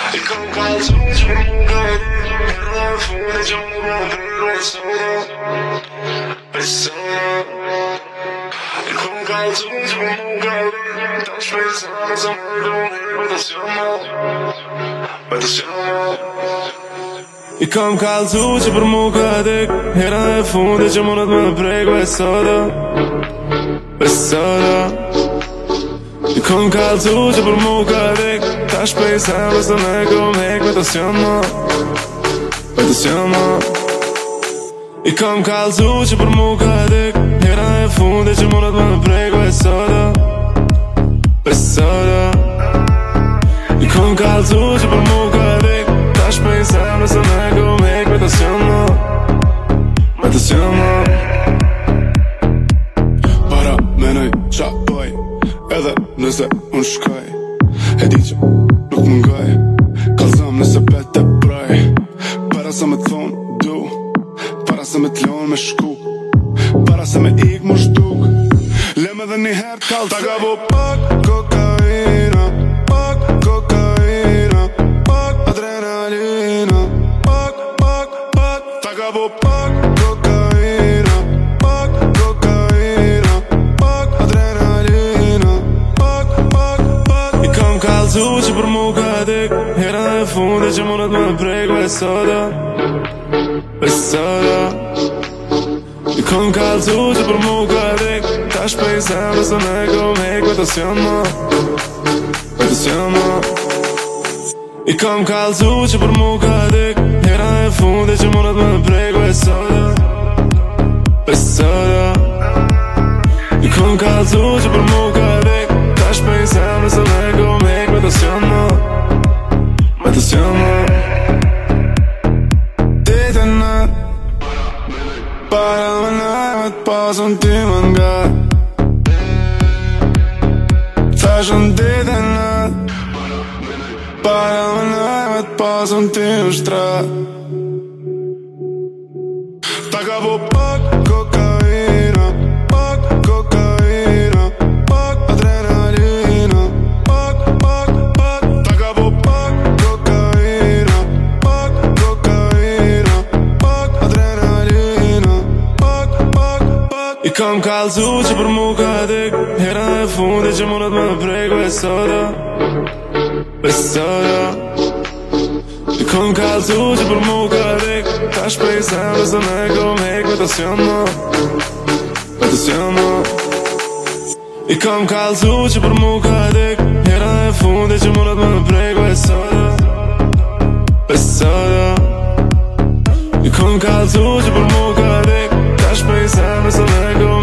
I kom kallzu që për mu gati Herë dhe fundi që mu bërë Pesona I kom kallzu që për mu gati Ta shpesana sa më doni Petasiona I kom kallzu që për mu gati Herë dhe fundi që mundet më prek Pesona I kom kallzu që për mu gati Ta shpesana sa më doni Petasiona I kom kallzu që për mu gati Hera e fundi që mundet më prek Pesona I kom kallzu që për mu gati Ta shpesana sa më doni Petasiona Para menoj qa bëj Edhe nëse unë shkaj E di që nuk më ngaj Kallzam nëse bete praj Para sa me thonë du Para sa me t'lon me shku Para sa me ik më shduk Lem edhe një her t'kall Ta ka bo pak kokaina Pak kokaina Pak adrenalina Pak Ta ka bo pak kokaina Pak kokaina Pak adrenalina Pak I kom kallzu që për mu gati Hera e fundi që mundet më prek Pesona I kom kallzu që për mu gati Ta shpesana sa më doni Petasiona I kom kallzu që për mu gati Hera e fundi që mundet më prek Pesona I kom kallzu që për mu gati Ta shpesana sa më doni Petasiona Dite nat Para më najmet pasën ti më nga Thashën dite nat Para më najmet pasën ti më shtra Ta ka bo pak kokaina Pak kokaina Pak adrenalina Pak Ta ka bo pak kokaina Pak kokaina Pak adrenalina Pak I kom kallzu që për mu gati Hera e fundi që mundet më prek Pesona I kom kallzu që për mu gati Ta shpesana sa më doni Petasiona I kom kallzu që për mu gati Hera e fundi që mundet më prek Pesona I kom kallzu që për mu gati Ta shpesana sa më doni